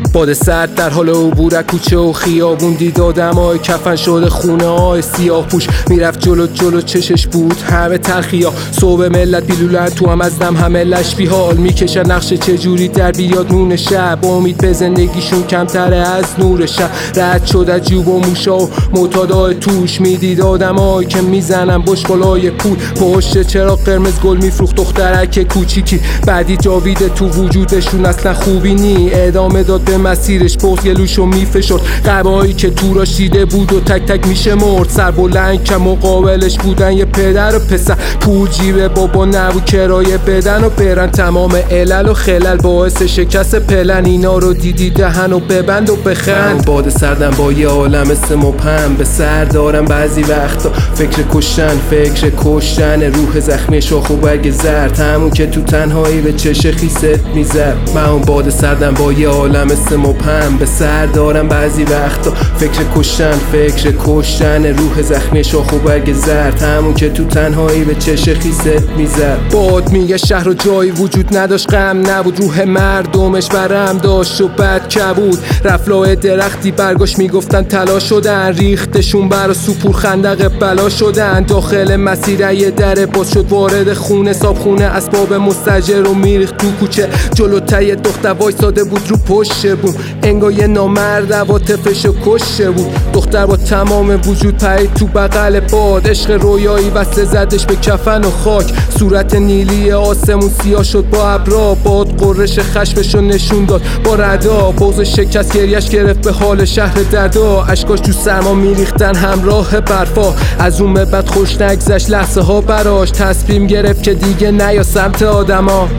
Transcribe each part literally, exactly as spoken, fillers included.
باد سرد در حال عبور کوچه و خیابون، دید آدمای کفن شده خونه های سیاه پوش، میرفت جلو جلو چشش بود همه تلخیا. صبح ملت بیلولن تو هم از دم همه لش بیحال میکشن نقشه چجوری در بیاد نون شب. امید به زندگیشون کمتره از نور شب. رد شد از جوب و موشا و معتادای توش، میدید آدمایی که میزنن بشقلای پول. پشت چراغ قرمز گل میفروخت دخترک کوچیکی، بعدی جاویده تو وجودشون اصلا خوبی نی. ادامه داد به مسیرش، بغض گلوشو میفشرد، قبایی که تو را شیده بود و تک تک میشه مرد. سر بلند که مقابلش بودن یه پدر و پسر، پول جیب بابا نبود کرایه بدن و برن. تمام علل و خلل باعث شکست پلن، اینا رو دیدی دهن و ببند و بخند. باد سردم با یه عالم اسم و پم به سر دارم بعضی وقتا، فکر کشتن فکر کشتن روح زخمی شاخ و برگ زرد، همون که تو تنهایی به چش خیست میزد. من اون باد سردم با یه عالم اسم و پم به سر دارم بعضی وقتا، فکر کشتن فکر کشتن روح زخمی شاخ و برگ زرد، همون که تو تنهایی به چش خیست میزد. باد میگه شهر و جایی وجود نداشت، غم نبود، روح مردمش برم داشت و بد کبود. رفلای درختی برگاش میگفتن طلا شدن، ریختشون برا سوپور خندق بلا شدن. داخل مسیر یه در باز شد وارد خونه، صاحب خونه اسباب مستاجر رو میریخت تو کوچه. جلوتای دختر وایساده بود رو پشت بوم، انگار یه نامرد عواطفشو کشته بود. دختر با تمام وجود پرید تو بغل باد، عشق رویایی وصله زدش به کفن و خاک. صورت نیلی آسمون سیاه شد با ابرا، باد قررش خشمشو نشون داد با ردا. بغض شکست گریش گرفت به حال شهر دردا، اشکاش تو سرما میریختن همراه برفا. از اون به بعد خوش نگذشت لحظه ها براش، تصمیم گرفت که دیگه نیا سمت آدما.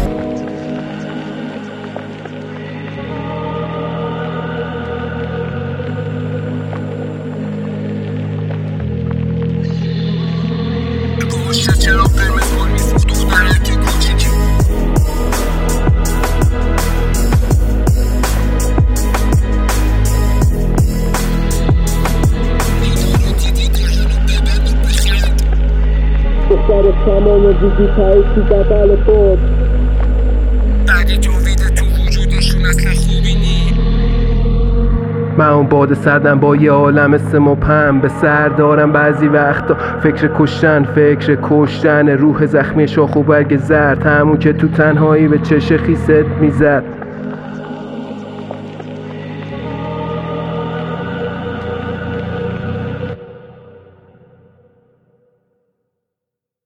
چراغ قرمز گل میفروخت دخترک کوچیکی. دختر تمام وجود پرید تو بغل باد، بعدی جاویده تو وجودشون اصلا خوبی نی. من اون باد سردم با یه عالم اسم و پم به سر دارم بعضی وقتا، فکر کشتن فکر کشتن روح زخمی شاخ و برگ زرد، همون که تو تنهایی به چش خیست میزد.